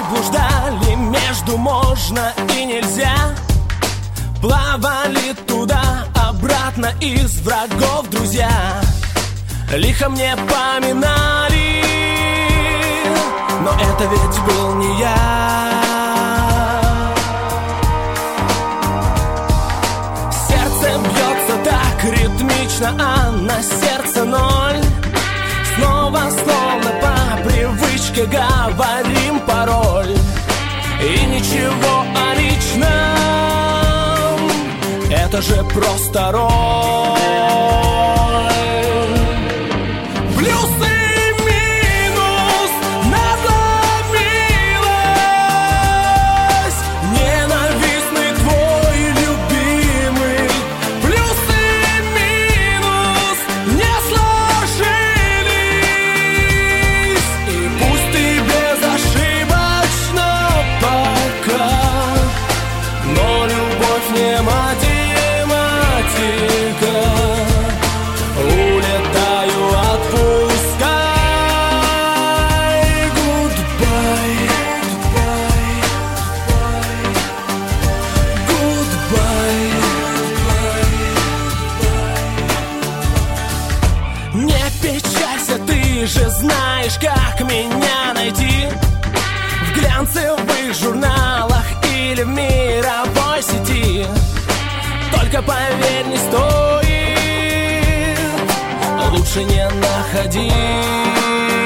блуждали между можно и нельзя, плавали туда-обратно из врагов друзья. Лихо мне поминали, но это ведь был не я. Сердце бьется так ритмично, а на сердце ноль. Снова словно по привычке говорим пароль. И ничего о личном, это же просто роль. Плюс и минус надломилась, ненавистный твой любимый. Плюс и минус не сложились, и пусть ты безошибочно пока, но любовь не математика. Улетаю, отпускай. Goodbye, goodbye, goodbye. Не печалься, ты же знаешь, как меня найти в глянцевых журналах или в мировой сети. Только поверь, не стоит, лучше не находи.